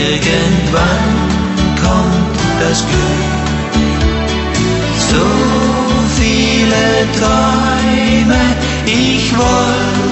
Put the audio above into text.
Irgendwann kommt das Glück. So viele Träume, ich wollte